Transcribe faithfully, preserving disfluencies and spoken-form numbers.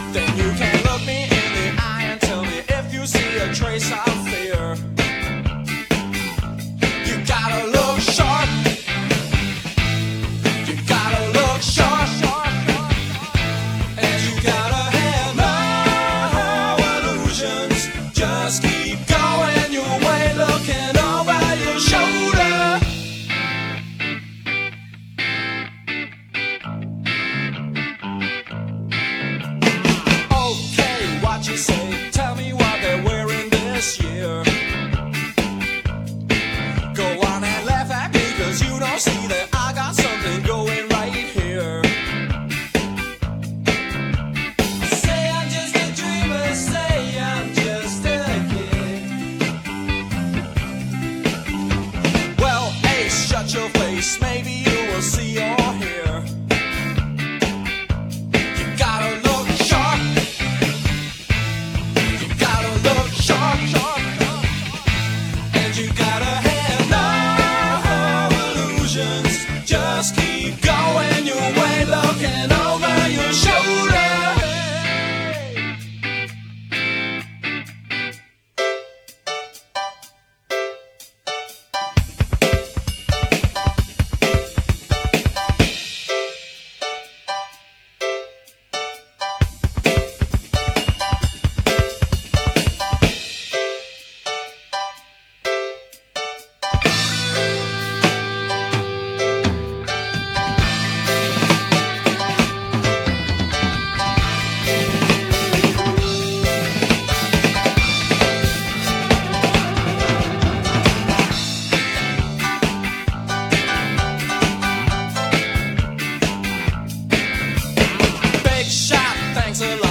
Then you can look me in the eye and tell me if you see a trace of fear. You gotta look sharp. You gotta look sharp, sharp, sharp. And you gotta have no illusions. Just keep going your way, looking over your shoulder. Okay, what you say? Tell me what they're wearing this year. Go on and laugh at me, cause you don't see that I got something going right here. Say I'm just a dreamer, say I'm just a kid. Well, hey, shut your face, maybe you will see or hear. You gotta look sharp. You gotta look sharp, sharp, sharp. And you gotta have no illusions. Just keep going your way, looking over your shoulder. Big shot, thanks a lot.